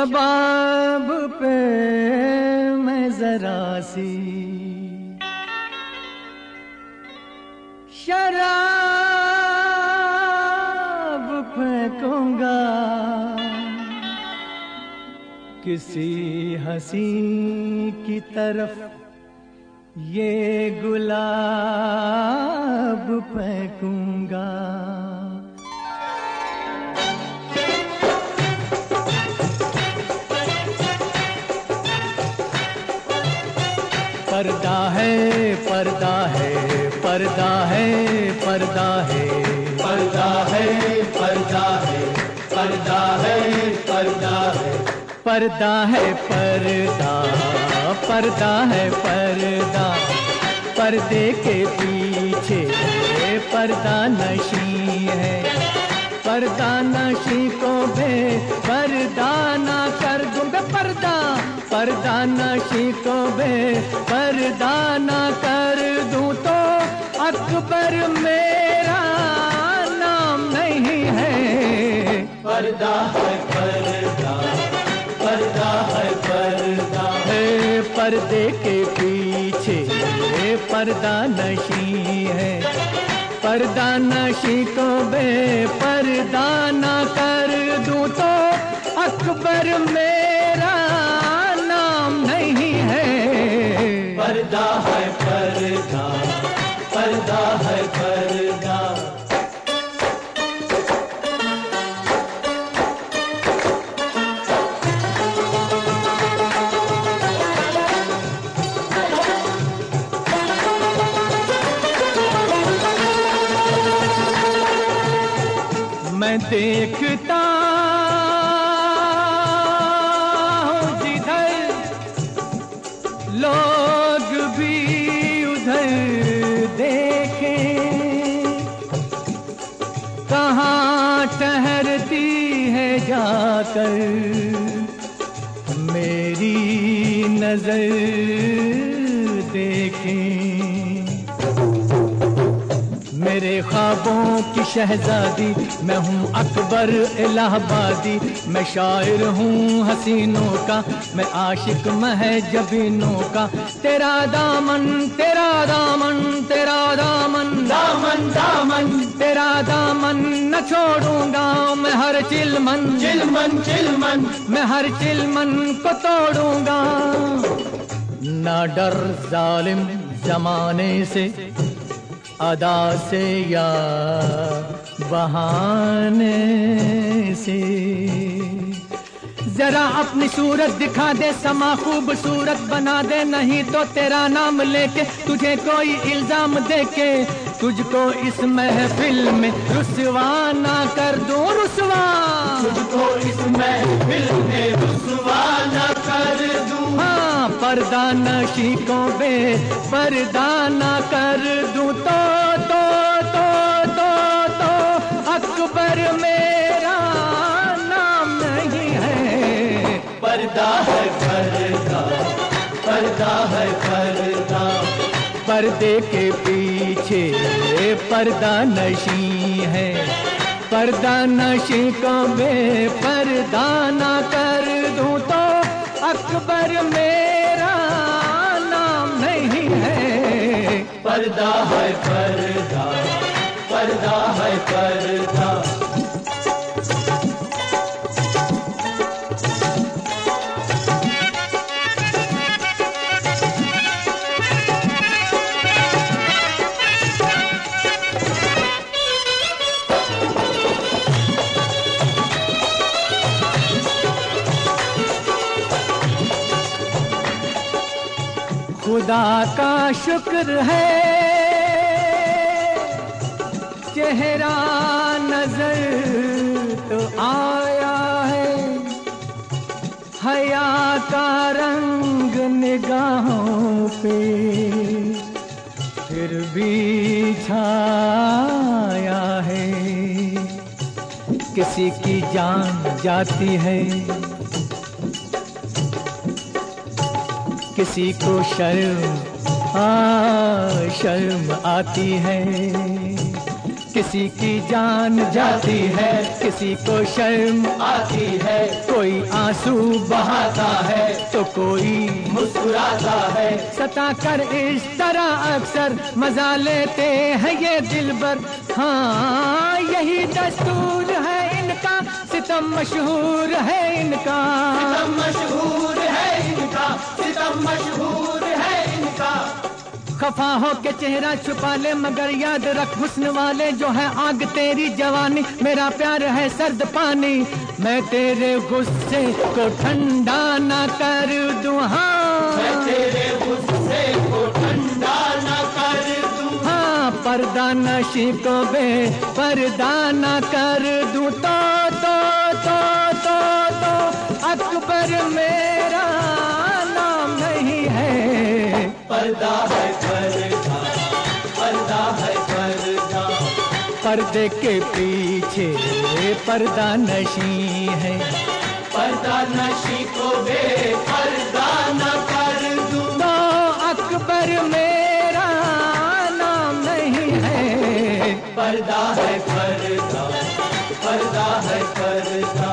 शबाब पे मैं जरा सी शराब फेंकूंगा, किसी हंसी की तरफ ये गुलाब फेंकूंगा। पर्दा है, पर्दा है, पर्दा है, पर्दा है, पर्दा है, पर्दा है, पर्दा है, पर्दा है, पर्दा है, पर्दा, पर्दा है, पर्दा, पर्दे के पीछे पर्दा नशी है। पर्दा नशी को पर्दा ना कर दूं पर्दा, पर्दा नशी को पर्दा ना कर दूं तो अकबर मेरा नाम नहीं है। पर्दा है, पर्दा, पर्दा है, पर्दा है, पर्दे के पीछे पर्दा नशी है। पर्दा नशी को पर्दा ना कर दूं तो अकबर मेरा नाम नहीं है। पर्दा है, पर्दा, पर्दा है, पर्दा। मैं देखता हूँ जिधर लोग भी उधर देखें, कहाँ ठहरती है जाकर मेरी नजर देखें। मेरे ख्वाबों की शहजादी मैं हूँ अकबर इलाहाबादी। मैं शायर हूँ हसीनों का, मैं आशिक महजबीनों का। तेरा दामन, तेरा दामन, तेरा दामन, दामन, दामन, तेरा दामन न छोड़ूंगा मैं हर चिलमन, चिलमन, चिलमन, मैं हर चिलमन को तोड़ूंगा। ना डर जालिम जमाने से, अदा से या बहाने से। जरा अपनी सूरत दिखा दे, समा खूबसूरत बना दे, नहीं तो तेरा नाम लेके तुझे कोई इल्जाम देके तुझको इस महफिल में रुसवा ना कर दूं, रुसवा। तुझको इस महफिल में रुसवा ना कर दूं। हाँ, पर्दा नशी को पर्दा ना कर दूं तो अकबर मेरा नाम नहीं है। पर्दा है, पर्दा, पर्दा है, पर्दा, पर्दे के पीछे पर्दा नशी है। पर्दा नशी को पर्दा ना कर दूं तो अकबर मेरा नाम नहीं है। पर्दा है, पर्दा, पर्दा है, पर्दा। खुदा का शुक्र है चेहरा नजर तो आया है, हया का रंग निगाहों पे फिर भी छाया है। किसी की जान जाती है, किसी को शर्म आती है, किसी की जान जाती है, किसी को शर्म आती है, कोई आंसू बहाता है तो कोई मुस्कुराता है। सता कर इस तरह अक्सर मजा लेते हैं ये दिलबर। हाँ यही दस्तूर है इनका, सितम मशहूर है इनका, सितम मशहूर है इनका, सितम मशहूर है इनका। खफा हो के चेहरा छुपा ले मगर याद रख हुस्न वाले जो है आग तेरी जवानी, मेरा प्यार है सर्द पानी, मैं तेरे गुस्से को ठंडा ना कर दूं। हाँ मैं तेरे गुस्से को ठंडा ना कर दूं। हाँ पर्दा नशी को बेपर्दा ना कर दूं। तो अकबर मेरा नाम नहीं है, पर्दा है पर्दा, पर्दा है पर्दा। पर्दे के पीछे पर्दा नशी है, पर्दा नशी को बेपर्दा न कर दूं। तो अकबर मेरा नाम नहीं है, पर्दा है पर्दा, पर्दा है पर्दा।